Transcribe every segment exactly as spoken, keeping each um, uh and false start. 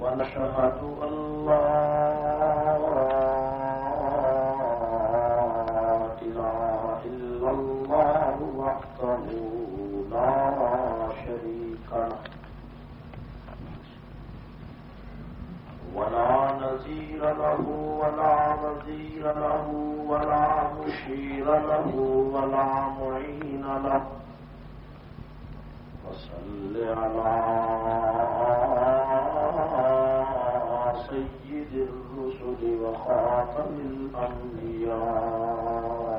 ونشهد أن لا إله إلا الله وحده لا شريك له ولا نظير له ولا وزير له ولا مشير له ولا معين له وصل على سيد الرسل وخاتم الأنبياء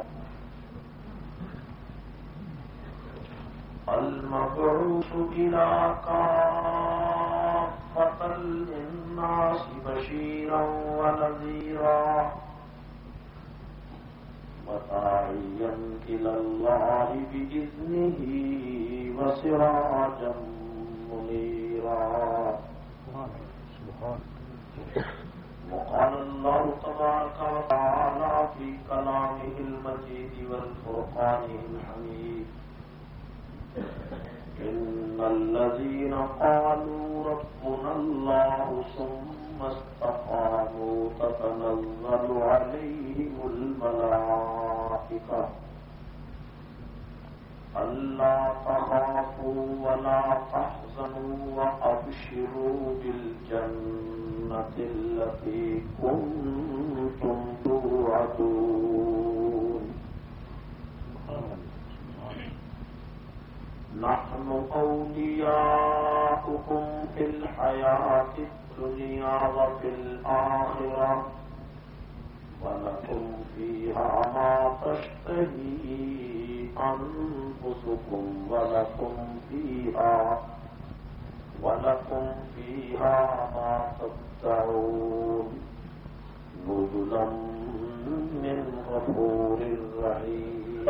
المبعوث إلى كافة للناس بشيرا ونذيرا وداعيا إلى الله بإذنه وسراجا منيرا. وقال الله تبارك وتعالى في كلامه المجيد والفرقانه الحميد: إن الذين قالوا ربنا الله ثم استقاموا تتنزل عليهم الملائكة ألا تخافوا ولا تحزنوا وأبشروا بالجنة التي كنتم توعدون. نحن أولياؤكم في الحياة الدنيا وفي الآخرة ولكم فيها ما تشتهي أنفسكم ولكم فيها ولكم فيها ما تدعون نزلا من غفور رحيم.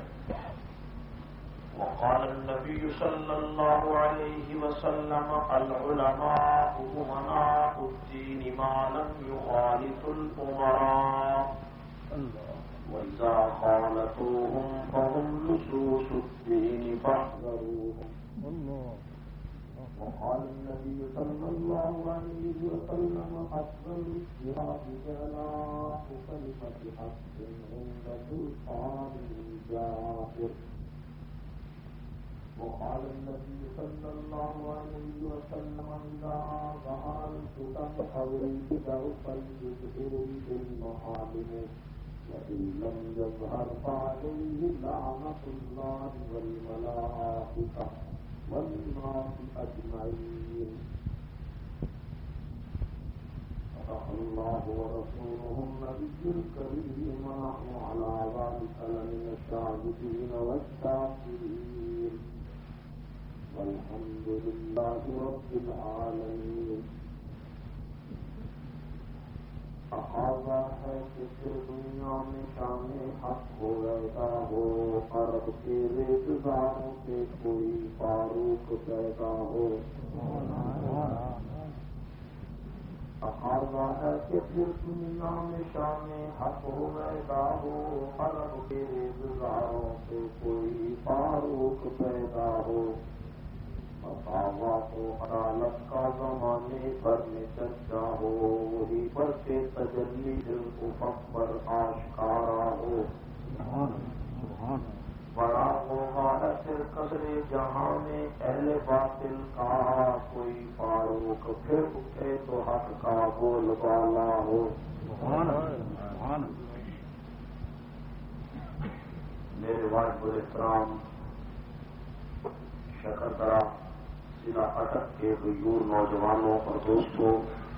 وقال النبي صلى الله عليه وسلم: العلماء أمناء الدين ما لم يخالطوا الأمراء وإذا خالطوهم فهم لصوص الدين فاحذروهم. وقال النبي صلى الله عليه وسلم: أفضل الجهاد جلاء كلمة حق عند سلطان جائر. وقال النبي صلى الله عليه وسلم: إذا ظهر الفتن أو البدع فليظهر بالمحارم وإن لم يظهر فعليه لعنة الله والملائكة والناس أجمعين. صدق الله ورسوله النبي الكريم ونحن على ذلك لمن الشاهدين والشاكرين والحمد لله رب العالمين. تقاضا ہے کہ پھر دنیا میں شان حق ہو پیدا ہو، عرب کے ریزداروں سے کوئی فاروق پیدا ہو. تقاضا ہے کہ پھر دنیا میں شان حق ہو پیدا ہو، عرب کے ریزداروں سے کوئی فاروق پیدا ہو. مساوات و عدالت کا زمانے پر میں چرچا ہو، وہی پر سے تجلی دل افق پر آشکارا ہو. بڑا ہوگا ہے پھر قدر جہاں میں اہل باطل کا، کوئی فاروق پھر اٹھے تو حق کا بول بالا ہو. میرے واجب احترام شکردرا ضلع اٹک کے غیور نوجوانوں اور دوستوں،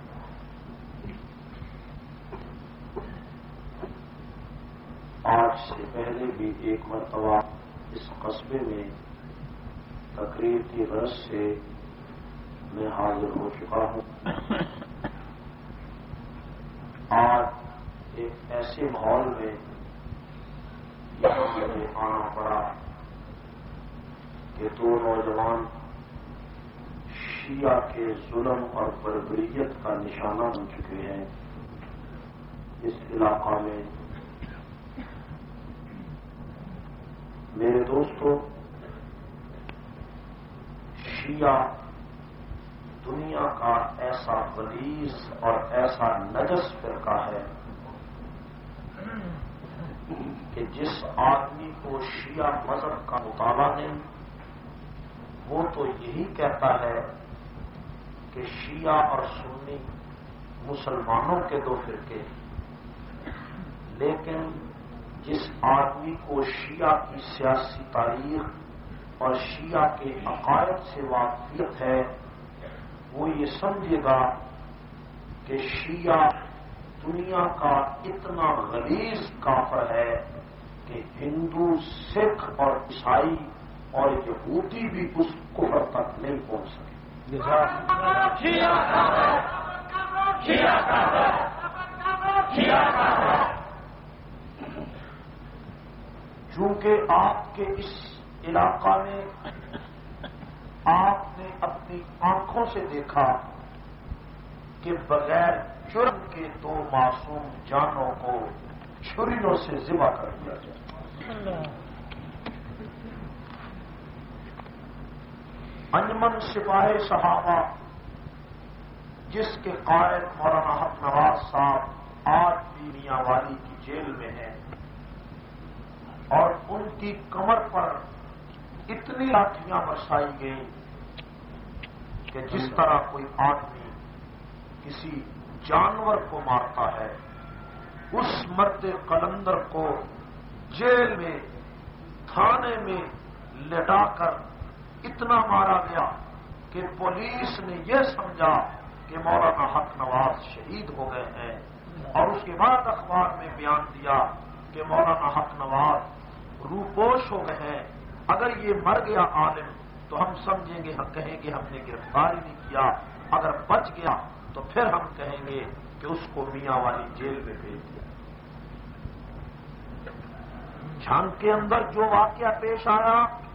آج سے پہلے بھی ایک مرتبہ اس قصبے میں تقریر کی غرض سے میں حاضر ہو چکا ہوں. آج ایک ایسے ماحول میں مجھے آنا پڑا کہ دو نوجوان شیعہ کے ظلم اور بربریت کا نشانہ بن چکے ہیں اس علاقہ میں. میرے دوستوں، شیعہ دنیا کا ایسا غلیظ اور ایسا نجس فرقہ ہے کہ جس آدمی کو شیعہ مذہب کا مطالعہ نہیں، وہ تو یہی کہتا ہے کہ شیعہ اور سنی مسلمانوں کے دو فرقے، لیکن جس آدمی کو شیعہ کی سیاسی تاریخ اور شیعہ کے عقائد سے واقفیت ہے، وہ یہ سمجھے گا کہ شیعہ دنیا کا اتنا غلیظ کافر ہے کہ ہندو، سکھ اور عیسائی اور یہودی بھی اس کفر تک نہیں پہنچ سکے۔ چونکہ آپ کے اس علاقہ میں آپ نے اپنی آنکھوں سے دیکھا کہ بغیر جرم کے دو معصوم جانوں کو چھریوں سے ذبح کر دیا جائے۔ انجمن سپاہ صحابہ جس کے قائد مولانا حق نواز صاحب آج بھی میاں والی کی جیل میں ہیں، اور ان کی کمر پر اتنی لاٹھیاں برسائی گئیں کہ جس طرح کوئی آدمی کسی جانور کو مارتا ہے، اس مرد قلندر کو جیل میں تھانے میں لٹا کر اتنا مارا گیا کہ پولیس نے یہ سمجھا کہ مولانا حق نواز شہید ہو گئے ہیں، اور اس کے بعد اخبار میں بیان دیا کہ مولانا حق نواز روپوش ہو گئے ہیں۔ اگر یہ مر گیا عالم تو ہم سمجھیں گے، ہم کہیں گے ہم نے گرفتار ہی نہیں کیا، اگر بچ گیا تو پھر ہم کہیں گے کہ اس کو میاں والی جیل میں بھیج دیا۔ جھنگ کے اندر جو واقعہ پیش آیا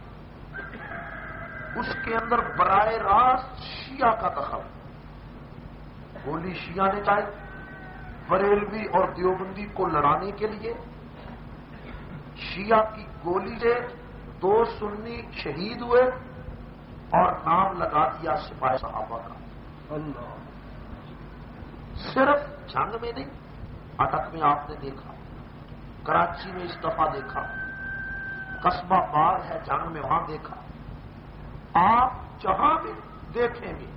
اس کے اندر براہ راست شیعہ کا دخل، گولی شیعہ نے چلائی بریلوی اور دیوبندی کو لڑانے کے لیے، شیعہ کی گولی سے دو سنی شہید ہوئے اور نام لگا دیا سپاہ صحابہ کا۔ اللہ، صرف جنگ میں نہیں، اٹک میں آپ نے دیکھا، کراچی میں اس دفعہ دیکھا، قصبہ باغ ہے جنگ میں وہاں دیکھا، آپ جہاں بھی دیکھیں گے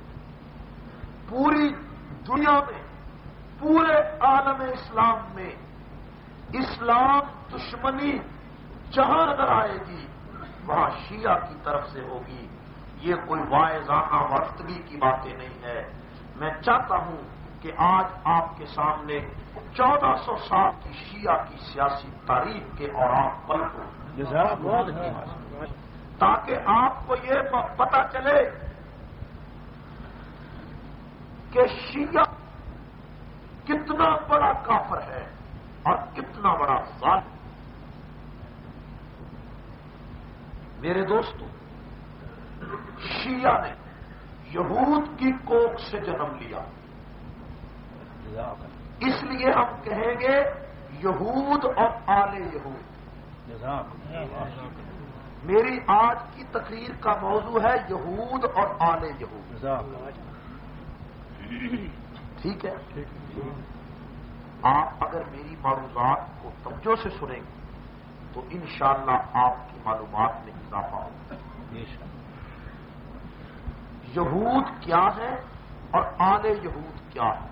پوری دنیا میں، پورے عالم اسلام میں اسلام دشمنی جہاں نظر آئے گی وہاں شیعہ کی طرف سے ہوگی۔ یہ کوئی واعظانہ ورفتگی کی باتیں نہیں ہے۔ میں چاہتا ہوں کہ آج آپ کے سامنے چودہ سو سال کی شیعہ کی سیاسی تاریخ کے اوراق پلٹوں تاکہ آپ کو یہ پتا چلے کہ شیعہ کتنا بڑا کافر ہے اور کتنا بڑا ظالم۔ میرے دوستو، شیعہ نے یہود کی کوکھ سے جنم لیا، اس لیے ہم کہیں گے یہود اور آل یہود۔ میری آج کی تقریر کا موضوع ہے یہود اور آل یہود، ٹھیک ہے؟ آپ اگر میری معروضات کو توجہ سے سنیں گے تو انشاءاللہ آپ کی معلومات میں اضافہ ہوگا۔ یہود کیا ہے اور آل یہود کیا ہے،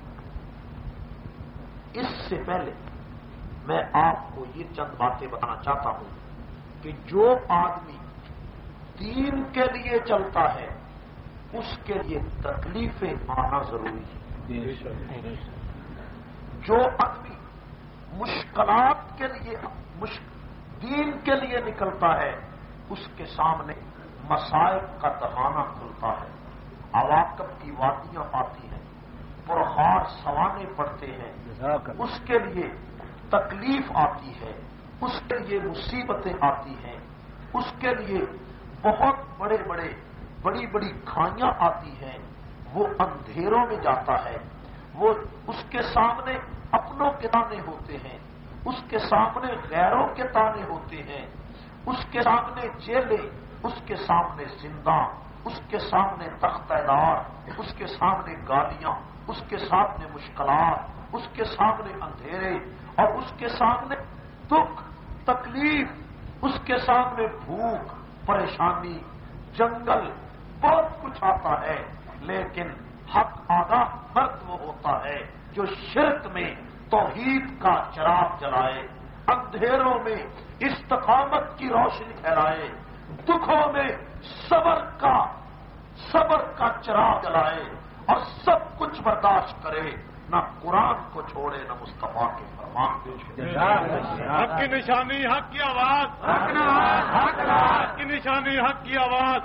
اس سے پہلے میں آپ کو یہ چند باتیں بتانا چاہتا ہوں کہ جو آدمی دین کے لیے چلتا ہے اس کے لیے تکلیفیں آنا ضروری ہے۔ جو آدمی مشکلات کے لیے دین کے لیے نکلتا ہے اس کے سامنے مسائل کا دہانہ کھلتا ہے، عواقب کی وادیاں آتی ہیں، پرخار سوانے پڑتے ہیں، اس کے لیے تکلیف آتی ہے، اس کے لیے مصیبتیں آتی ہیں، اس کے لیے بہت بڑے بڑے بڑی بڑی کھائیاں آتی ہیں، وہ اندھیروں میں جاتا ہے، وہ اس کے سامنے اپنوں کے تانے ہوتے ہیں، اس کے سامنے غیروں کے تانے ہوتے ہیں، اس کے سامنے جیلیں، اس کے سامنے زندہ، اس کے سامنے تختہ دار، اس کے سامنے گالیاں، اس کے سامنے مشکلات، اس کے سامنے اندھیرے، اور اس کے سامنے دکھ تکلیف، اس کے سامنے بھوک پریشانی جنگل بہت کچھ آتا ہے، لیکن حق آگاہ مرد وہ ہوتا ہے جو شرک میں توحید کا چراغ جلائے، اندھیروں میں استقامت کی روشنی پھیلائے، دکھوں میں صبر کا صبر کا چراغ جلائے اور سب کچھ برداشت کرے، نہ قرآن کو چھوڑے نہ مصطفیٰ کے فرمان پیش کرے۔ حق کی نشانی حق کی آواز، حق کی نشانی حق کی آواز۔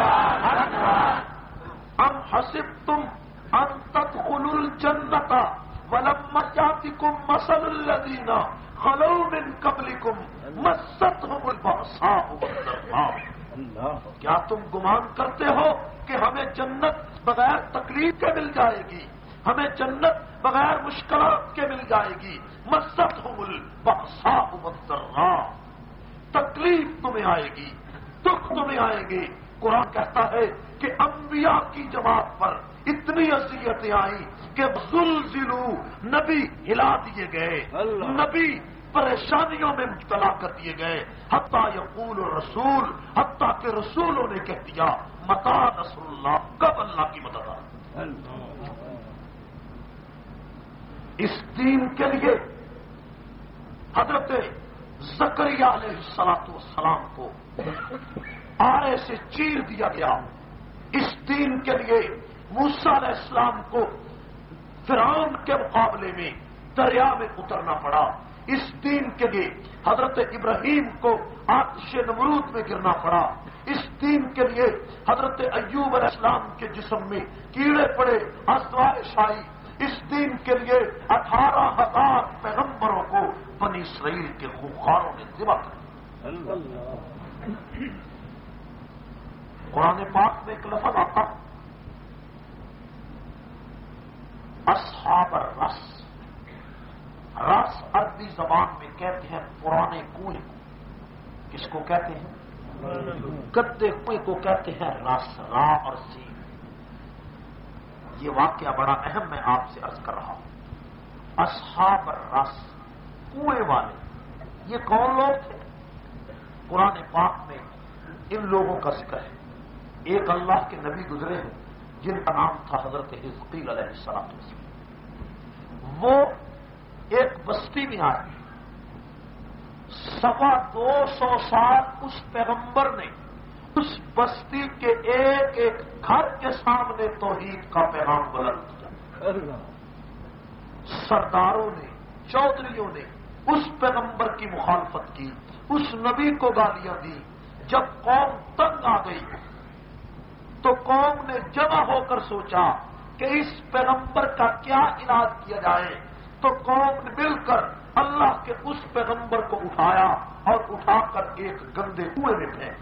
ام حسبتم ان تدخلوا الجنة ولما يأتكم مثل الذين خلوا من قبلكم مستهم البأساء والضراء۔ کیا تم گمان کرتے ہو کہ ہمیں جنت بغیر تکلیف کے مل جائے گی، ہمیں جنت بغیر مشکلات کے مل جائے گی؟ مستهم البأساء والضراء، تکلیف تمہیں آئے گی، دکھ تمہیں آئے گی۔ قرآن کہتا ہے کہ انبیاء کی جماعت پر اتنی اذیتیں آئیں کہ زلزلو، نبی ہلا دیے گئے، نبی پریشانیوں میں مبتلا کر دیے گئے، حتیٰ یقول الرسول، حتیٰ کہ رسولوں نے کہہ دیا متی نصر اللہ، کب اللہ کی مدد آئے۔ اس دین کے لیے حضرت زکریا علیہ الصلوۃ والسلام کو آرے سے چیر دیا گیا، اس دین کے لیے موسیٰ علیہ السلام کو فرعون کے مقابلے میں دریا میں اترنا پڑا، اس دین کے لیے حضرت ابراہیم کو آتش نمرود میں گرنا پڑا، اس دین کے لیے حضرت ایوب علیہ السلام کے جسم میں کیڑے پڑے، آزمائش آئی، اس دین کے لیے اٹھارہ ہزار پیغمبروں کو بنی اسرائیل کے خوخاروں نے ذبح کر دیا۔ قرآن پاک میں ایک لفظ آتا اصحاب الرس، رس عربی زبان میں کہتے ہیں پرانے کنویں کو، کس کو کہتے ہیں؟ گدے کنویں کو کہتے ہیں رس، را اور سین۔ یہ واقعہ بڑا اہم میں آپ سے عرض کر رہا ہوں۔ اصحاب الرس، کنویں والے، یہ کون لوگ تھے؟ قرآن پاک میں ان لوگوں کا ذکر ہے۔ ایک اللہ کے نبی گزرے ہیں جن کا نام تھا حضرت حزقیل علیہ السلام۔ وہ ایک بستی میں آئے، سوا دو سو سال اس پیغمبر نے اس بستی کے ایک ایک گھر کے سامنے توحید کا پیغام بلند کیا۔ سرداروں نے، چودھریوں نے اس پیغمبر کی مخالفت کی، اس نبی کو گالیاں دی۔ جب قوم تنگ آ گئی تو قوم نے جمع ہو کر سوچا کہ اس پیغمبر کا کیا علاج کیا جائے، تو قوم نے مل کر اللہ کے اس پیغمبر کو اٹھایا اور اٹھا کر ایک گندے کنویں میں پھینک۔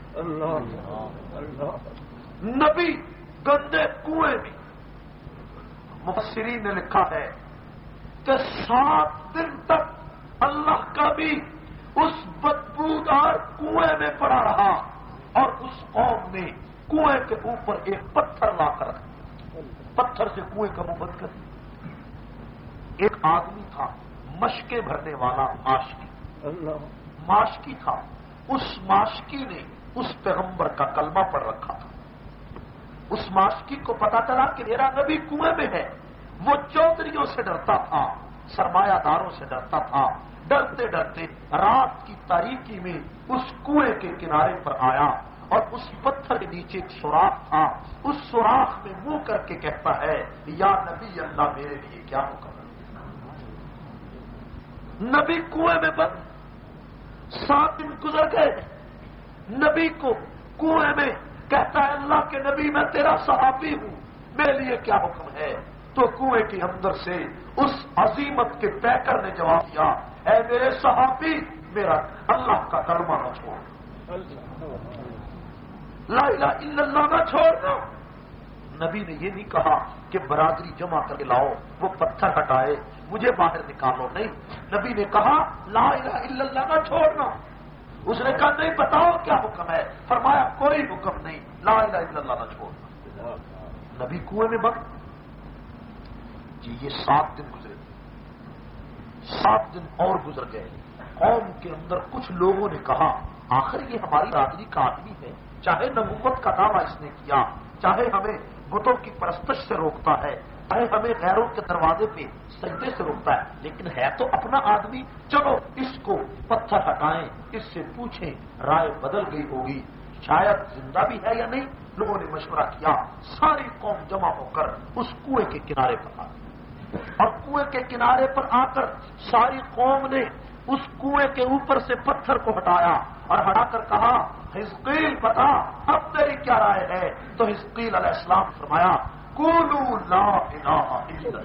نبی گندے کنویں میں، مفسرین نے لکھا ہے کہ سات دن تک اللہ کا بھی اس بدبودار کنویں میں پڑا رہا، اور اس قوم نے کنویں کے اوپر ایک پتھر لا کر رکھ دیا، پتھر سے کنویں کا منہ بند کر دیا۔ ایک آدمی تھا مشکیں بھرنے والا، ماشکی ماشکی تھا، اس ماشکی نے اس پیغمبر کا کلمہ پڑھ رکھا تھا۔ اس ماشکی کو پتا چلا کہ میرا نبی کنویں میں ہے، وہ چودھریوں سے ڈرتا تھا، سرمایہ داروں سے ڈرتا تھا، ڈرتے ڈرتے رات کی تاریکی میں اس کنویں کے کنارے پر آیا، اور اس پتھر کے نیچے ایک سوراخ تھا، اس سوراخ میں منہ کر کے کہتا ہے یا نبی اللہ میرے لیے کیا حکم ہے؟ نبی کنویں میں بند، سات دن گزر گئے، نبی کو کنویں میں کہتا ہے اللہ کے نبی میں تیرا صحابی ہوں، میرے لیے کیا حکم ہے؟ تو کنویں کے اندر سے اس عظیمت کے پیکر نے جواب دیا اے میرے صحابی، میرا اللہ کا کلمہ نہ چھوڑ، لا الہ الا اللہ نہ چھوڑنا۔ نبی نے یہ نہیں کہا کہ برادری جمع کر کے لاؤ، وہ پتھر ہٹائے، مجھے باہر نکالو، نہیں، نبی نے کہا لا الہ الا اللہ نہ چھوڑنا۔ اس نے کہا نہیں، بتاؤ کیا حکم ہے؟ فرمایا کوئی حکم نہیں، لا الہ الا اللہ نہ چھوڑنا. نبی کنویں میں بند. جی یہ سات دن گزرے, سات دن اور گزر گئے. قوم کے اندر کچھ لوگوں نے کہا آخر یہ ہماری برادری کا آدمی ہے, چاہے نبوت کا دعویٰ اس نے کیا, چاہے ہمیں بتوں کی پرستش سے روکتا ہے, چاہے ہمیں غیروں کے دروازے پہ سجدے سے روکتا ہے, لیکن ہے تو اپنا آدمی. چلو اس کو پتھر ہٹائیں, اس سے پوچھیں, رائے بدل گئی ہوگی, شاید زندہ بھی ہے یا نہیں. لوگوں نے مشورہ کیا, ساری قوم جمع ہو کر اس کنویں کے کنارے پر آ گئی, اور کنویں کے کنارے پر آ کر ساری قوم نے اس کنویں کے اوپر سے پتھر کو ہٹایا اور ہٹا کر کہا حزقیل بتا اب تیری کیا رائے ہے. تو حزقیل علیہ السلام فرمایا قولوا لا الہ الا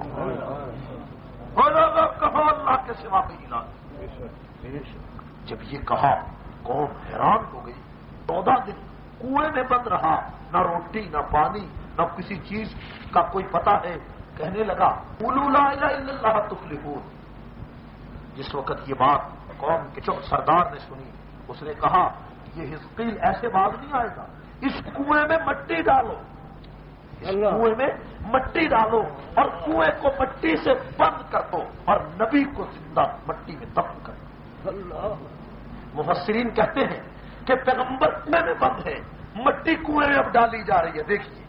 اللہ, کہا اللہ کے سوا کوئی الہ نہیں. جب یہ کہا قوم حیران ہو گئی. چودہ دن کنویں میں بند رہا, نہ روٹی نہ پانی نہ کسی چیز کا کوئی پتہ ہے. کہنے لگا قولوا لا الہ الا اللہ تفلحون. جس وقت یہ بات قوم کے چپ سردار نے سنی, اس نے کہا یہ حزقیل ایسے باز نہیں آئے گا, اس کنویں میں مٹی ڈالو, اس کنویں میں مٹی ڈالو اور کنویں کو مٹی سے بند کر دو اور نبی کو زندہ مٹی میں دفن کر دو. مفسرین کہتے ہیں کہ پیغمبر کنویں میں بند ہے, مٹی کنویں میں اب ڈالی جا رہی ہے. دیکھیے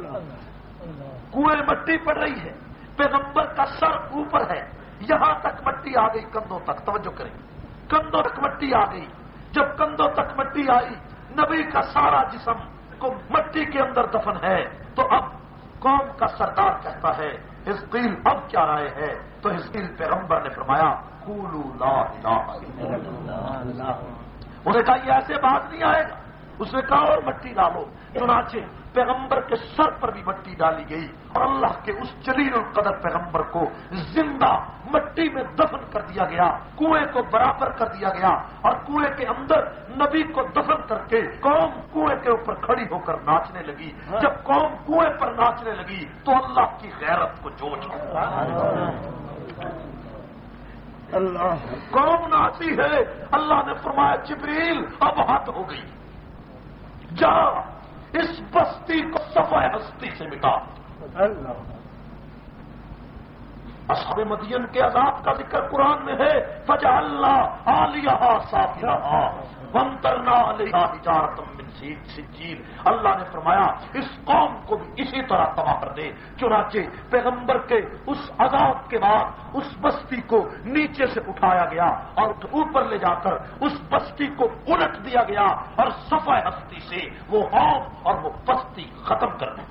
کنویں مٹی پڑ رہی ہے, پیغمبر کا سر اوپر ہے, یہاں تک مٹی آ گئی, کندھوں تک. توجہ کریں, کندھوں تک مٹی آ گئی. جب کندھوں تک مٹی آئی, نبی کا سارا جسم کو مٹی کے اندر دفن ہے. تو اب قوم کا سردار کہتا ہے حزقیل اب کیا رائے ہے؟ تو حزقیل پیغمبر نے فرمایا قولوا لا الہ الا اللہ. انہوں نے کہا یہ ایسے بات نہیں آئے گا. اس نے کہا اور مٹی ڈالو. چنانچہ پیغمبر کے سر پر بھی مٹی ڈالی گئی اور اللہ کے اس جلیل القدر پیغمبر کو زندہ مٹی میں دفن کر دیا گیا. کنویں کو برابر کر دیا گیا اور کنویں کے اندر نبی کو دفن کر کے قوم کنویں کے اوپر کھڑی ہو کر ناچنے لگی. جب قوم کنویں پر ناچنے لگی تو اللہ کی غیرت کو جوش اللہ قوم ناچی ہے. اللہ نے فرمایا جبریل اب حد ہو گئی, جا اس بستی کو صفحہ ہستی سے مٹا. اصحاب مدین کے عذاب کا ذکر قرآن میں ہے, فجعلنا عالیہا سافلہا وامطرنا علیہا حجارۃ من سجیل. اللہ نے فرمایا اس قوم کو بھی اسی طرح تباہ کر دے. چنانچہ پیغمبر کے اس عذاب کے بعد اس بستی کو نیچے سے اٹھایا گیا اور اوپر لے جا کر اس بستی کو الٹ دیا گیا اور صفحہ ہستی سے وہ قوم اور وہ بستی ختم کر دی.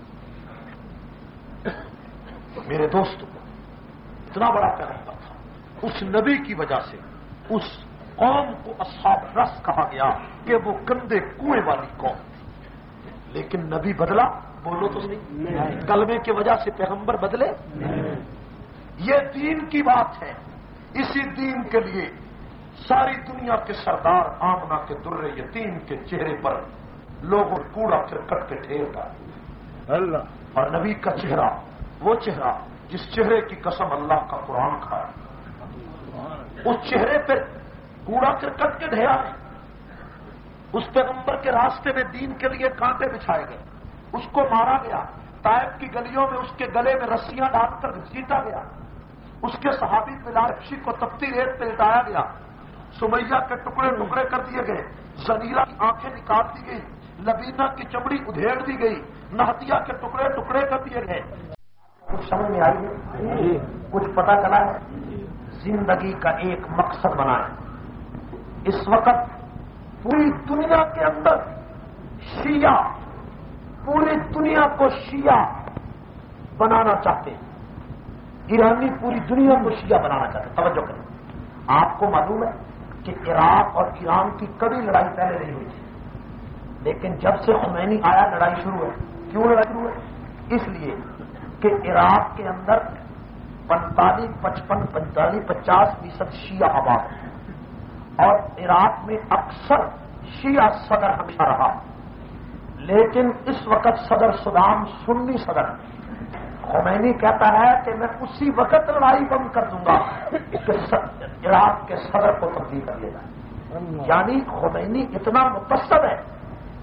میرے دوستوں, اتنا بڑا پیغمبر تھا, اس نبی کی وجہ سے اس قوم کو اصحاب رس کہا گیا کہ وہ گندے کنویں والی قوم تھی. لیکن نبی بدلا؟ بولو تو نہیں. کلمے کی وجہ سے پیغمبر بدلے؟ یہ دین کی بات ہے. اسی دین کے لیے ساری دنیا کے سردار آمنہ کے در یتیم کے چہرے پر لوگوں کوڑا کرکٹ کے ڈھیر ڈالے. اور نبی کا چہرہ وہ چہرہ جس چہرے کی قسم اللہ کا قرآن کھایا, اس چہرے پہ کوڑا کرکٹ کے ڈھیر آئے. اس پیغمبر کے راستے میں دین کے لیے کانٹے بچھائے گئے, اس کو مارا گیا. طائف کی گلیوں میں اس کے گلے میں رسیاں ڈال کر گھسیٹا گیا. اس کے صحابی بلال حبشی کو تپتی ریت پہ لٹایا گیا. سمیہ کے ٹکڑے ٹکڑے کر دیے گئے, زنیرہ کی آنکھیں نکال دی گئی, لبینہ کی چمڑی ادھیڑ دی گئی, نہتیا کے ٹکڑے ٹکڑے کر دیے گئے. کچھ سمجھ میں آئی ہے؟ کچھ پتہ چلا ہے؟ زندگی کا ایک مقصد بنا ہے. اس وقت پوری دنیا کے اندر شیعہ پوری دنیا کو شیعہ بنانا چاہتے ہیں. ایرانی پوری دنیا کو شیعہ بنانا چاہتے ہیں. توجہ کریں, آپ کو معلوم ہے کہ عراق اور ایران کی کبھی لڑائی پہلے نہیں ہوئی تھی, لیکن جب سے خمینی آیا لڑائی شروع ہے. کیوں لڑائی شروع ہے؟ اس لیے کہ عراق کے اندر پینتالیس پچپن پینتالیس پچاس فیصد شیعہ آباد ہے اور عراق میں اکثر شیعہ صدر ہمیشہ رہا. لیکن اس وقت صدر صدام سنی صدر ہے. خمینی کہتا ہے کہ میں اسی وقت لڑائی بند کر دوں گا کہ عراق کے صدر کو تبدیل کر لے جائے. یعنی خمینی اتنا متصل ہے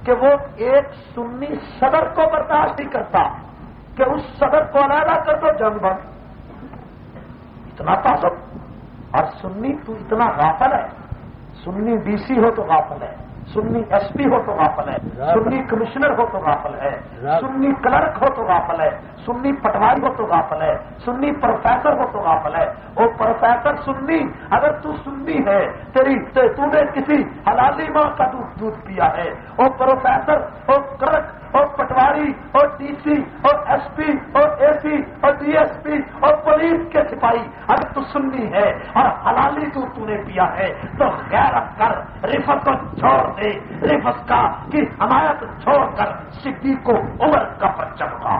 کہ وہ ایک سنی صدر کو برداشت نہیں کرتا کہ اس صدر کو علیحدہ کر دو جنگ بند. اتنا تعصب. اور سنی تو اتنا غافل ہے. سنی ڈی سی ہو تو غافل ہے, سنی ایس پی ہو تو غافل ہے, سنی کمشنر ہو تو غافل ہے, سنی کلرک ہو تو غافل ہے, سنی پٹواری ہو تو غافل ہے, سنی پروفیسر ہو تو غافل ہے. وہ پروفیسر سنی, اگر تو سنی ہے تیری تو نے کسی حلالی ماں کا دودھ دودھ پیا ہے. وہ پروفیسر اور کلرک اور پٹواری اور ڈی سی اور ایس پی اور اے سی اور ڈی ایس پی اور پولیس کے سپاہی اگر تو سنی ہے اور حلالی دودھ تو نے پیا ہے تو غیرت کر, رفت کو چھوڑ دے, رفت کا کی حمایت چھوڑ کر صدیق کو عمر کا پرچم کا.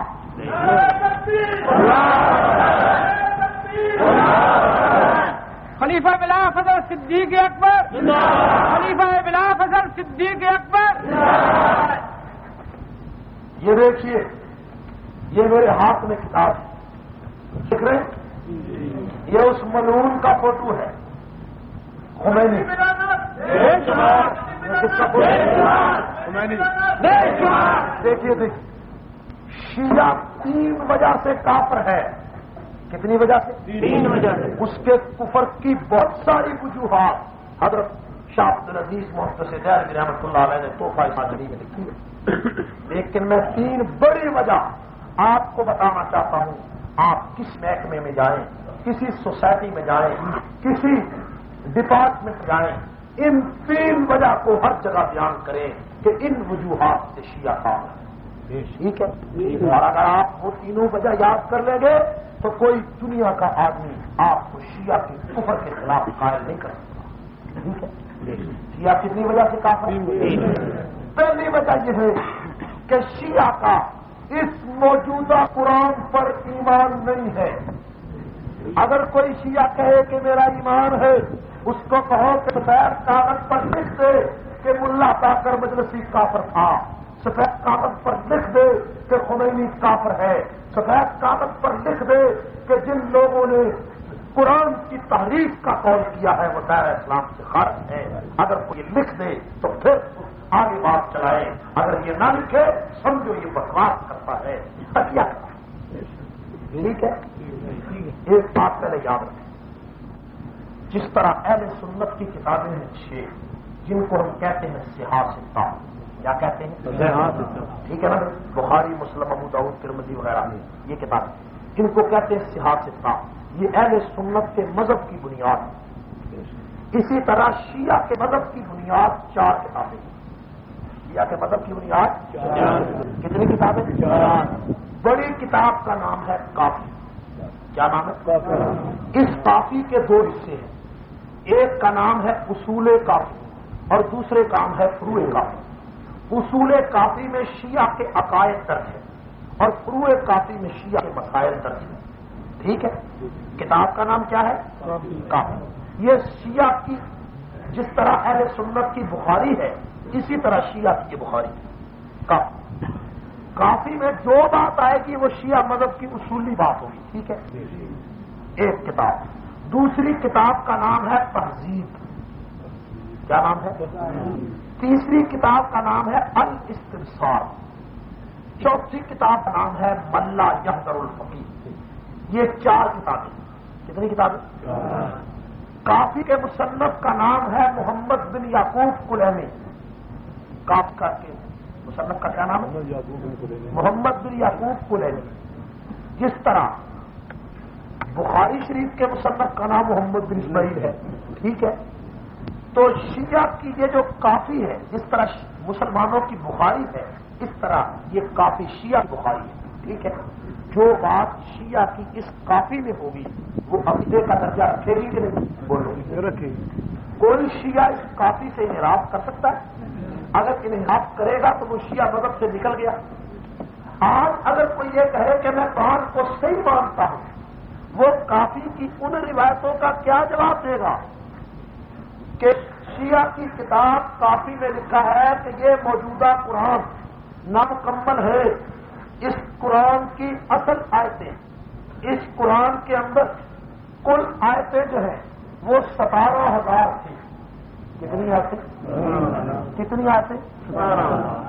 خلیفہ بلا فضل صدیق اکبر, خلیفہ بلا فضل صدیق اکبر. یہ دیکھیے, یہ میرے ہاتھ میں کتاب ہے, دیکھ رہے ہیں؟ یہ اس ملعون کا فوٹو ہے, خمینی. دیکھیے دیکھیے, شیعہ تین وجہ سے کافر ہے. کتنی وجہ سے؟ تین وجہ سے. اس کے کفر کی بہت ساری وجوہات حضرت شاہ عبد العزیز محتسب دہلوی رحمۃ اللہ علیہ نے تحفہ مادنی میں لکھی ہے, لیکن میں تین بڑی وجہ آپ کو بتانا چاہتا ہوں. آپ کس محکمے میں جائیں, کسی سوسائٹی میں جائیں, کسی ڈپارٹمنٹ جائیں, ان تین وجہ کو ہر جگہ بیان کریں کہ ان وجوہات سے شیعہ کافر ہے. ٹھیک ہے, اور اگر آپ وہ تینوں وجہ یاد کر لیں گے تو کوئی دنیا کا آدمی آپ کو شیعہ کے کفر کے خلاف قائل نہیں کر سکتا. ٹھیک ہے, شیعہ کتنی وجہ سے کافر ہے؟ پہلی وجہ یہ ہے کہ شیعہ کا اس موجودہ قرآن پر ایمان نہیں ہے. اگر کوئی شیعہ کہے کہ میرا ایمان ہے, اس کو کہو کہ سفید کاغذ پر لکھ دے کہ ملا طاہر مجلسی کافر تھا, سفید کاغذ پر لکھ دے کہ خمینی کافر ہے, سفید کاغذ پر لکھ دے کہ جن لوگوں نے قرآن کی تحریف کا قول کیا ہے وہ دائرہ اسلام سے خارج ہے. اگر کوئی لکھ دے تو پھر آگے بات چلائے, اگر یہ نہ لکھے سمجھو یہ بکواس کرتا ہے, کیا کرتا ہے. ٹھیک ہے, ایک بات پہلے یاد رکھیں, جس طرح اہل سنت کی کتابیں ہیں چھ, جن کو ہم کہتے ہیں صحاح ستہ. کیا کہتے ہیں؟ ٹھیک ہے نا, بخاری, مسلم, ابو داؤد, ترمذی وغیرہ میں یہ کتابیں جن کو کہتے ہیں صحاح ستہ, یہ اہل سنت کے مذہب کی بنیاد ہے. اسی طرح شیعہ کے مذہب کی بنیاد چار کتابیں ہیں. شیعہ کے مذہب کی بنیاد کتنی کتابیں؟ بڑی کتاب کا نام ہے کافی. کیا نام ہے؟ اس کافی کے دو حصے ہیں, ایک کا نام ہے اصول کافی اور دوسرے کام ہے فروع کافی. اصول کافی میں شیعہ کے عقائد درج ہے اور فروع کافی میں شیعہ کے مسائل درج ہیں. ٹھیک ہے, کتاب کا نام کیا ہے؟ کافی. یہ شیعہ کی جس طرح اہل سنت کی بخاری ہے اسی طرح شیعہ کی بخاری کافی. کافی میں جو بات آئے گی وہ شیعہ مذہب کی اصولی بات ہوگی. ٹھیک ہے, ایک کتاب. دوسری کتاب کا نام ہے تہذیب. کیا نام ہے؟ تیسری کتاب کا نام ہے الاستبصار. چوتھی کتاب کا نام ہے ملا یحذر الفقیہ. یہ چار کتابیں. کتنی کتابیں؟ کافی کے مصنف کا نام ہے محمد بن یعقوب کلینی. کافی کا کے مصنف کا کیا نام ہے؟ محمد بن یعقوب کلینی. جس طرح بخاری شریف کے مصنف کا نام محمد بن اسماعیل ہے. ٹھیک ہے, تو شیعہ کی یہ جو کافی ہے, جس طرح مسلمانوں کی بخاری ہے اس طرح یہ کافی شیعہ کی بخاری ہے. ٹھیک ہے, جو بات شیعہ کی اس کافی میں ہوگی وہ عقیدے کا درجہ رکھے گی کہ نہیں؟ بولو رکھے گی. کوئی شیعہ اس کافی سے انحراف کر سکتا ہے؟ اگر انحراف کرے گا تو وہ شیعہ مذہب سے نکل گیا. آج اگر کوئی یہ کہے کہ میں قرآن کو صحیح مانتا ہوں, وہ کافی کی ان روایتوں کا کیا جواب دے گا کہ شیعہ کی کتاب کافی میں لکھا ہے کہ یہ موجودہ قرآن نامکمل ہے. اس قرآن کی اصل آیتیں, اس قرآن کے اندر کل آیتیں جو ہیں وہ ستارہ ہزار تھی. کتنی آیتیں؟ کتنی آیتیں؟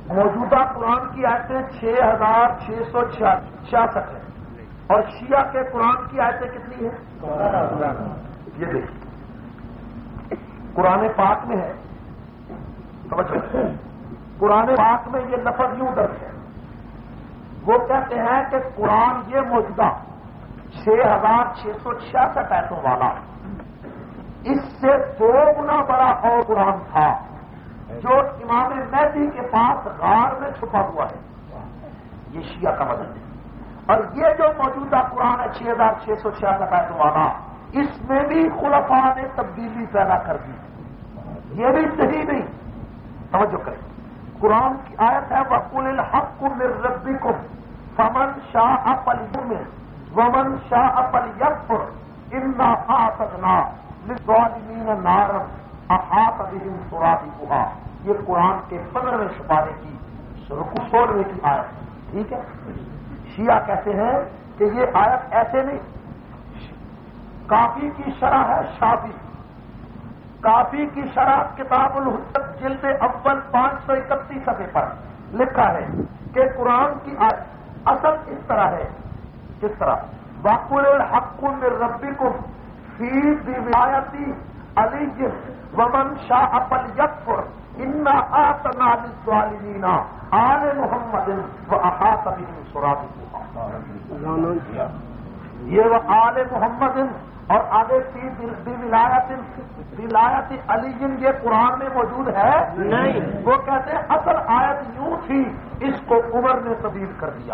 موجودہ قرآن کی آیتیں چھ ہزار چھ سو چھیاسٹھ ہیں اور شیعہ کے قرآن کی آیتیں کتنی ہیں؟ یہ دیکھیے قرآن پاک میں ہے، سمجھ قرآن پاک میں یہ لفظ یوں درج ہے، وہ کہتے ہیں کہ قرآن یہ موجودہ چھ ہزار چھ سو چھیاسٹھ ایتوں والا اس سے دو گنا بڑا اور قرآن تھا جو امام مہدی کے پاس غار میں چھپا ہوا ہے۔ یہ شیعہ کا مذہب ہے۔ اور یہ جو موجودہ قرآن ہے چھ ہزار چھ سو چھیاسٹھ ایتوں والا، اس میں بھی خلفاء نے تبدیلی پیدا کر دی، یہ بھی صحیح نہیں۔ توجہ کریں، قرآن کی آیت ہے وَقُلِ الْحَقُّ مِن رَبِّكُمْ فَمَن شَاءَ فَلْيُؤْمِن وَمَن شَاءَ فَلْيَكْفُرْ إِنَّا أَعْتَدْنَا لِلظَّالِمِينَ نَارًا أَحَاطَ بِهِمْ سُرَادِقُهَا۔ یہ قرآن کے پندرہویں سپارے کی سولہویں کی آیت، ٹھیک ہے۔ شیعہ کہتے ہیں کہ یہ آیت ایسے نہیں، کافی کی شرح ہے شافی، کافی کی شرح کتاب الحجت جلد اول پانچ سو اکتیس صفحے پر لکھا ہے کہ قرآن کی آیت اصل اس طرح ہے، کس طرح وَقُلِ الْحَقُّ مِن رَبِّكُمْ فِي بِوِلَایَتِ عَلِيٍّ وَمَن شَاءَ فَلْيَكْفُرْ إِنَّا أَعْتَدْنَا لِلظَّالِمِينَ آلَ مُحَمَّدٍ وَأَحَاطَ بِهِمْ سُرَادِقُهَا۔ یہ وہ آل محمد اور آگے فی بِوِلَایَتِ ولایت علی یہ قرآن میں موجود ہے نہیں، وہ کہتے ہیں اصل آیت یوں تھی، اس کو عمر نے تبدیل کر دیا۔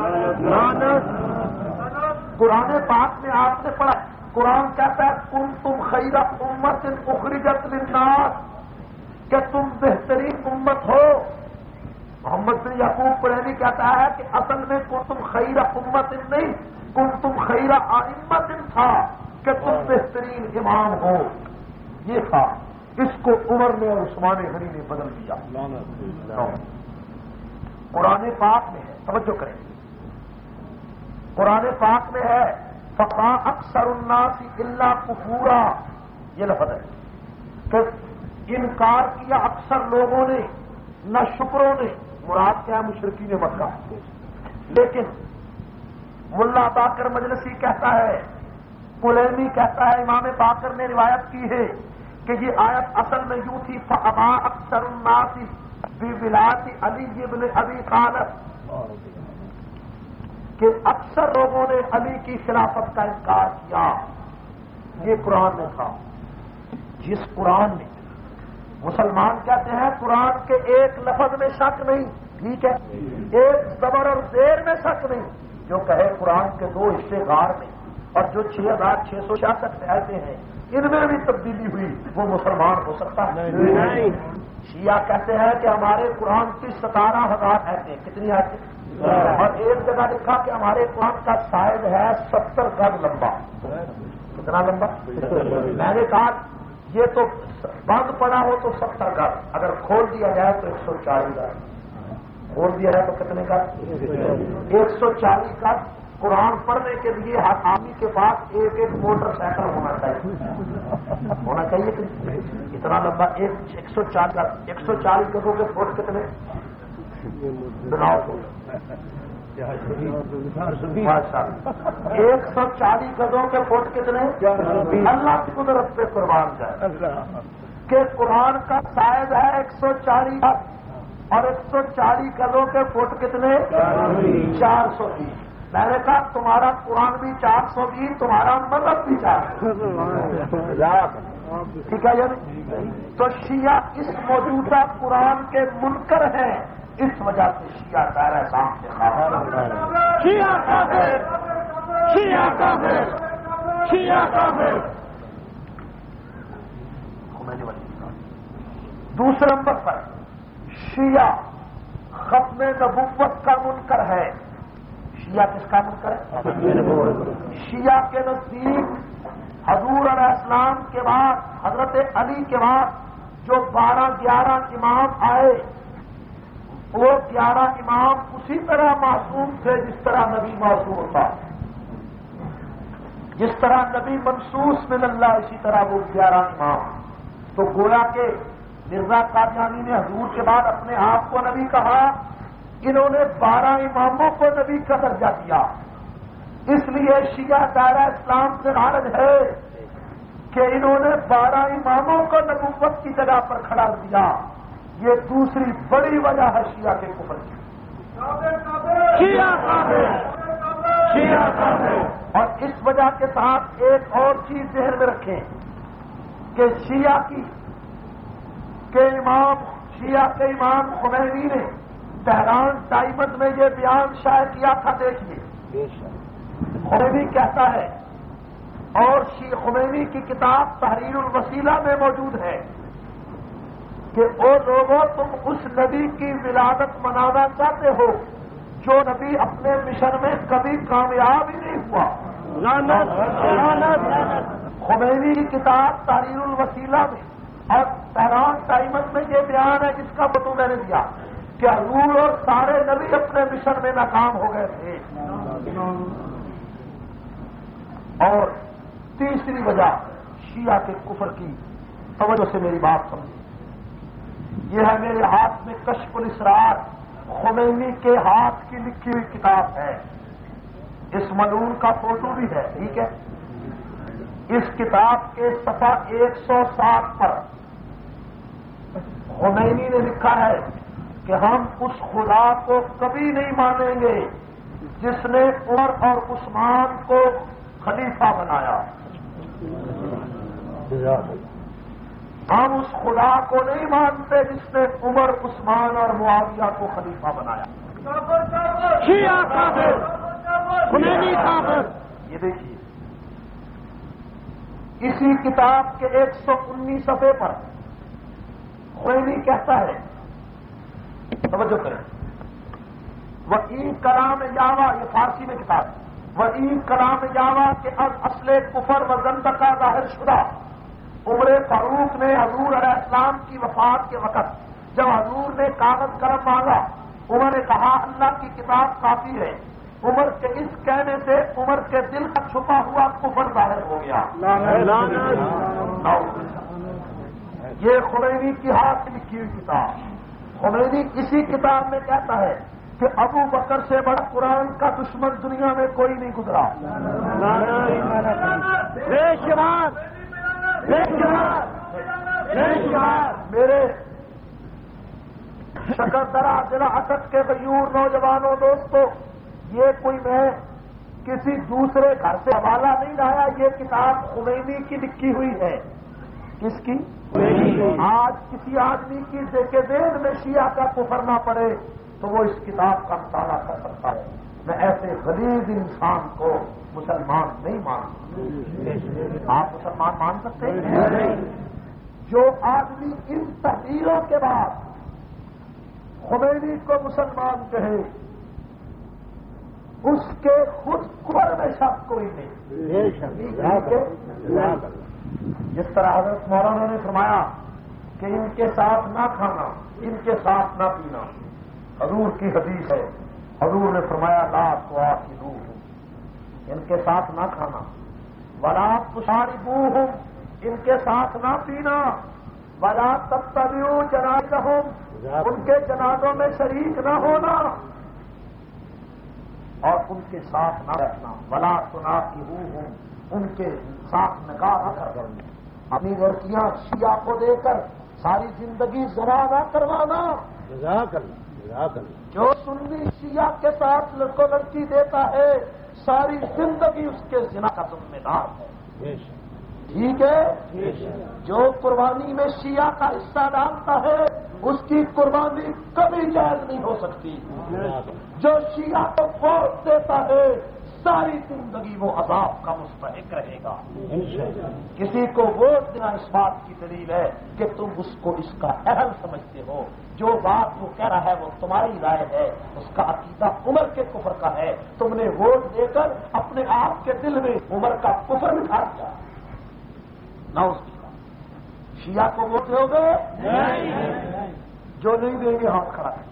قرآن پاک میں آپ نے پڑھا، قرآن کہتا ہے کنتم خیر امت اخرجت للناس، کہ تم بہترین امت ہو۔ محمد بن یعقوب قرینی کہتا ہے کہ اصل میں کنتم خیر امت نہیں، کنتم خیر ائمت تھا کہ تم بہترین امام ہو، یہ تھا۔ اس کو عمر نے اور عثمان غنی نے بدل دیا۔ قرآن پاک میں ہے، توجہ کریں، قرآن پاک میں ہے فَمَا أَكْثَرُ النَّاسِ إِلَّا كُفُورًا، یہ لفظ ہے کہ انکار کیا اکثر لوگوں نے، نہ شکروں نے، مراد کیا ہے مشرکین مکہ۔ لیکن ملا باقر مجلسی کہتا ہے، کلینی کہتا ہے، امام باقر نے روایت کی ہے کہ یہ آیت اصل میں یوں تھی فَأَبَا أَكْثَرُ النَّاسِ بِوِلَایَتِ عَلِيِّ بْنِ أَبِي طَالِبٍ، کہ اکثر لوگوں نے علی کی خلافت کا انکار کیا۔ یہ قرآن میں تھا، جس قرآن میں مسلمان کہتے ہیں قرآن کے ایک لفظ میں شک نہیں، ٹھیک ہے، ایک زبر اور زیر میں شک نہیں، جو کہے قرآن کے دو حصے غار میں اور جو چھ ہزار چھ سو چھیاسٹھ ایسے ہیں ان میں بھی تبدیلی ہوئی، وہ مسلمان ہو سکتا ہے نہیں۔ شیعہ کہتے ہیں کہ ہمارے قرآن کی ستارہ ہزار ایسے، کتنی ایسے، اور ایک جگہ لکھا کہ ہمارے قرآن کا سائز ہے ستر گز لمبا۔ کتنا لمبا؟ میں نے کہا یہ تو بند پڑا ہو تو ستر گز، اگر کھول دیا جائے تو ایک سو چالیس گز، کھول دیا جائے تو کتنے گز؟ ایک سو چالیس گز۔ قرآن پڑھنے کے لیے ہر آدمی کے پاس ایک ایک موٹر سائیکل ہونا چاہیے، ہونا چاہیے کہ اتنا لمبا ایک ایک سو چالیس ایک سو چالیس گزوں کے فوٹ کتنے بناؤ؟ ایک سو چالیس گزوں کے فوٹ کتنے؟ اللہ کی قدرت پہ قربان جائے کہ قرآن کا سائز ہے ایک سو چالیس اور ایک سو چالیس گزوں کے فوٹ کتنے؟ چار سو بیس۔ میں نے کہا تمہارا قرآن بھی چار سو بیس، تمہارا مذہب بھی چار سو، ٹھیک ہے یعنی؟ تو شیعہ اس موجودہ قرآن کے منکر ہیں، اس وجہ سے شیعہ دائرہ اسلام سے خارج۔ شیعہ کافر، شیعہ کافر، شیعہ کافر۔ دوسرے نمبر پر شیعہ ختم نبوت کا منکر ہے۔ شیعہ کس کا منکر ہے؟ شیعہ کے نزدیک حضور علیہ السلام کے بعد، حضرت علی کے بعد جو بارہ گیارہ امام آئے، وہ گیارہ امام اسی طرح معصوم تھے جس طرح نبی معصوم تھا، جس طرح نبی منصوص من اللہ، اسی طرح وہ گیارہ امام۔ تو گویا کہ مرزا قادیانی نے حضور کے بعد اپنے آپ کو نبی کہا، انہوں نے بارہ اماموں کو نبی کا درجہ دیا. اس لیے شیعہ دائرہ اسلام سے خارج ہے کہ انہوں نے بارہ اماموں کو نبوت کی جگہ پر کھڑا دیا. یہ دوسری بڑی وجہ ہے شیعہ کے کفر کی. اور اس وجہ کے ساتھ ایک اور چیز ذہن میں رکھیں کہ شیعہ کی کہ امام شیعہ کے امام خمینی نے تہران ٹائمز میں یہ بیان شائع کیا تھا. دیکھیے خمینی کہتا ہے، اور شی خمینی کی کتاب تحریر الوسیلہ میں موجود ہے کہ او لوگوں تم اس نبی کی ولادت منانا چاہتے ہو جو نبی اپنے مشن میں کبھی کامیاب ہی نہیں ہوا. خمینی کی کتاب تحریر الوسیلہ میں اور تہران ٹائمز میں یہ بیان ہے جس کا بتو میں نے دیا کہ حضور اور سارے نبی اپنے مشن میں ناکام ہو گئے تھے. اور تیسری وجہ شیعہ کے کفر کی، توجہ سے میری بات سمجھیں، یہ ہے میرے ہاتھ میں کشف الاسرار، خمینی کے ہاتھ کی لکھی ہوئی کتاب ہے. اس ملعون کا فوٹو بھی ہے، ٹھیک ہے. اس کتاب کے صفحہ ایک سو سات پر خمینی نے لکھا ہے کہ ہم اس خدا کو کبھی نہیں مانیں گے جس نے عمر اور عثمان کو خلیفہ بنایا. ہم اس خدا کو نہیں مانتے جس نے عمر، عثمان اور معاویہ کو خلیفہ بنایا. شیعہ کافر، خمینی کافر. یہ دیکھیے اسی کتاب کے ایک سو انیس صفحے پر خمینی کہتا ہے، توجہ کریں، وہ ای کلام یاوا، یہ فارسی میں کتاب ہے، وہ ای کلام یاوا کے از اصل کفر و زندقہ ظاہر شدہ. عمر فاروق نے حضور علیہ السلام کی وفات کے وقت جب حضور نے کاغذ قلم مانگا، عمر نے کہا اللہ کی کتاب کافی ہے. عمر کے اس کہنے سے عمر کے دل کا چھپا ہوا کفر ظاہر ہو گیا. یہ خمینی کی ہاتھ لکھی ہوئی کتاب. خمینی اسی کتاب میں کہتا ہے کہ ابو بکر سے بڑا قرآن کا دشمن دنیا میں کوئی نہیں گزرا. میرے شکردرا ضلع اٹک کے غیور نوجوانوں دوستوں، یہ کوئی میں کسی دوسرے گھر سے حوالہ نہیں لایا، یہ کتاب خمینی کی لکھی ہوئی ہے. کس کی؟ آج کسی آدمی کی کے ذہن میں شیعہ کا کفر نہ پڑے تو وہ اس کتاب کا مطالعہ کر سکتا ہے. میں ایسے غلیظ انسان کو مسلمان نہیں مانتا. آپ مسلمان مان سکتے ہیں؟ جو آدمی ان تحریروں کے بعد خمینی کو مسلمان کہے اس کے خود کفر میں شک کوئی نہیں. جس طرح حضرت مولانا نے فرمایا کہ ان کے ساتھ نہ کھانا، ان کے ساتھ نہ پینا، حضور کی حدیث ہے. حضور نے فرمایا لا تواصلوہم، ان کے ساتھ نہ کھانا، ولا تشاربوہم، ان کے ساتھ نہ پینا، ولا تتبعوا جنازہم، ان کے جنازوں میں شریک نہ ہونا اور ان کے ساتھ نہ رہنا، ولا تناکحوہم، ان کے ساتھ نکاح نہ کرنا. اپنی لڑکیاں شیعہ کو دے کر ساری زندگی زنا نہ کروانا. جو سنی شیعہ کے ساتھ لڑکوں لڑکی دیتا ہے ساری زندگی اس کے زنا کا ذمہ دار ہے. ٹھیک ہے؟ جو قربانی میں شیعہ کا حصہ ڈالتا ہے اس کی قربانی کبھی جائز نہیں ہو سکتی. جو شیعہ کو ووٹ دیتا ہے ساری زندگی وہ عذاب کا مستحق رہے گا. کسی کو ووٹ دینا اس بات کی دلیل ہے کہ تم اس کو اس کا اہل سمجھتے ہو. جو بات وہ کہہ رہا ہے وہ تمہاری رائے ہے، اس کا عقیدہ عمر کے کفر کا ہے. تم نے ووٹ دے کر اپنے آپ کے دل میں عمر کا کفر بٹھا دیا. نہ اس کی شیعہ کو ووٹ دو گے، جو نہیں دیں گے ہاتھ کھڑا ہے.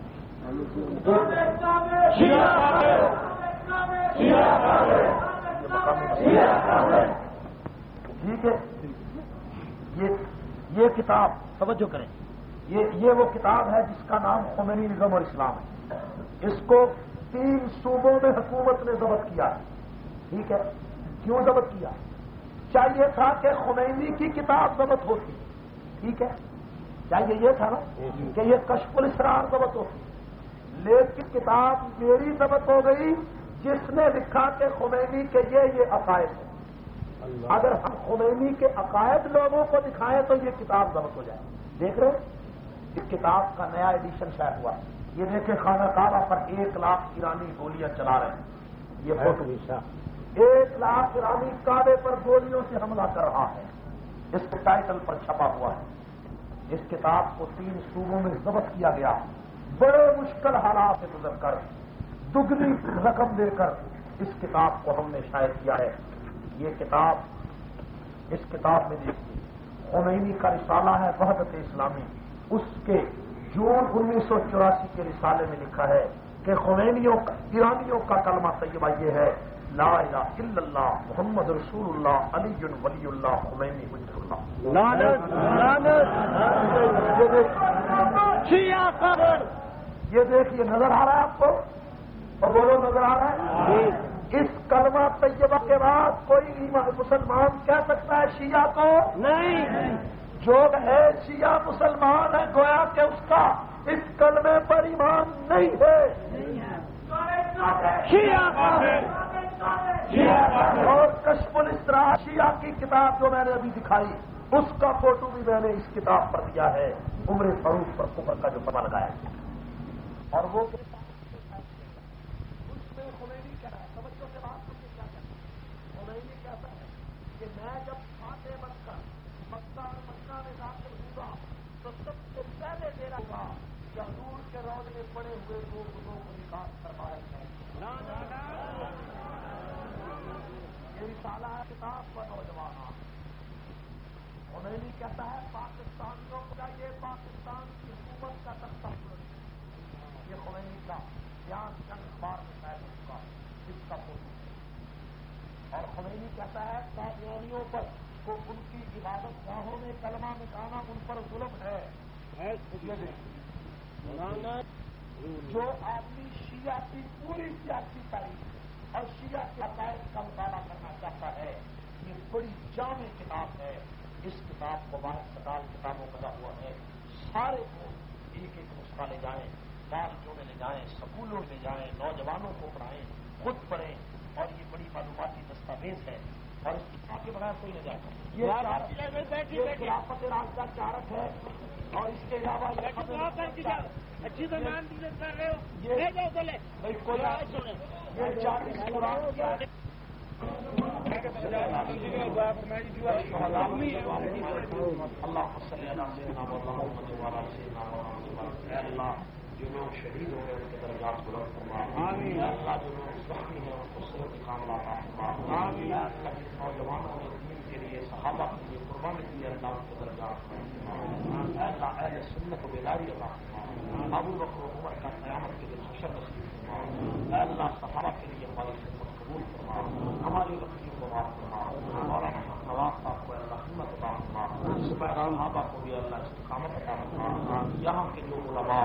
ٹھیک ہے؟ یہ یہ کتاب توجہ کریں، یہ یہ وہ کتاب ہے جس کا نام خمینی نظم اور اسلام ہے. اس کو تین صوبوں میں حکومت نے ضبط کیا ہے. ٹھیک ہے, کیوں ضبط کیا؟ چاہیے تھا کہ خمینی کی کتاب ضبط ہوتی. ٹھیک ہے, چاہیے یہ تھا نا کہ یہ کشف الاسرار ضبط ہوتی, لیکن کتاب میری ضبط ہو گئی جس نے لکھا کہ خمینی کے یہ یہ عقائد ہیں. اگر ہم خمینی کے عقائد لوگوں کو دکھائیں تو یہ کتاب ضبط ہو جائے. دیکھ رہے اس کتاب کا نیا ایڈیشن شائع ہوا. یہ دیکھیں خانہ کعبہ پر ایک لاکھ ایرانی گولیاں چلا رہے ہیں. یہ فوٹو ایک لاکھ ایرانی کعبے پر گولیوں سے حملہ کر رہا ہے. اس کے ٹائٹل پر چھپا ہوا ہے. اس کتاب کو تین صوبوں میں ضبط کیا گیا. بڑے مشکل حالات سے گزر کر دگنی رقم دے کر اس کتاب کو ہم نے شائع کیا ہے. یہ کتاب اس کتاب میں دیکھیے خمینی کا رسالہ ہے وحدت اسلامی. اس کے جون انیس سو چوراسی کے رسالے میں لکھا ہے کہ خمینیوں کا ایرانیوں کا کلمہ طیبہ یہ ہے لا الہ الا اللہ محمد رسول اللہ علی ولی اللہ خمینی حجت اللہ. یہ دیکھیے نظر آ رہا ہے آپ کو, اور بولو نظر آ رہا ہے. اس کلمہ طیبہ کے بعد کوئی مسلمان کہہ سکتا ہے شیعہ کو؟ نہیں. جو ہے شیعہ مسلمان ہے گویا کہ اس کا اس کلمے پر ایمان نہیں ہے. اور کشف الاسرار شیعہ کی کتاب جو میں نے ابھی دکھائی اس کا فوٹو بھی میں نے اس کتاب پر دیا ہے. عمر فاروق پر کفر کا جو پتہ لگایا ہے. اور وہ میں جب فاتح بن کر مکہ اور مدینہ میں داخل ہوا تو سب سے پہلے میرا ہوا کہ حضور کے روز میں پڑے ہوئے دو گروہوں کو نکال کروایا جائے. یہ رسالہ ہے کتاب کا نوجوان. خمینی کہتا ہے پاکستانیوں کا یہ پاکستان کی حکومت کا تختہ بلند. یہ خمینی کا بیان چند اخبار میں شائع ہو چکا جس کا فوٹو. اور خمینی کہتا ہے قادیانیوں پر کو ان کی عبادت گاہوں میں کلمہ مٹانا ان پر ظلم ہے. جو آدمی شیعہ کی پوری سیاسی تاریخ اور شیعہ کے عقائد کا مطالعہ کرنا چاہتا ہے یہ بڑی جامع کتاب ہے. اس کتاب کو بارہ ستال کتابوں کا ہوا ہے. سارے کو ایک ایک نسخہ لے جائیں, کالجوں میں لے جائیں, سکولوں میں لے جائیں, نوجوانوں کو پڑھائیں, خود پڑھیں. اور یہ بڑی معلوماتی دستاویز ہے اور اس کتاب کے بغیر کوئی نہ جائے. یہ خلافت راز کا چارک ہے اور اس کے علاوہ اچھی زبان کر رہے ہو یہ چالیس قرآن اللہ جو لوگ شہید ہو گئے ان کے درجات بلند فرما. اللہ جو لوگ زخمی ہیں ان کو صحت کی کاملات عطا فرما. اللہ جن نوجوانوں نے دین کے لیے صحابہ کے لیے قربانی کی ہے اللہ ان کے درجات بلند فرما. اللہ اہل سنت کو بیداری عطا فرما. ابو بکر و عمر کا قیامت کے دن حشر نصیب فرما. اللہ صحابہ کے لیے ہماری خدمت قبول فرما. ہماری غلطیوں کو معاف فرما. ہمارا نواز صاحب کو اللہ ہمت عطا فرما. صحابہ کو بھی اللہ استقامت عطا فرما. یہاں کے جو علماء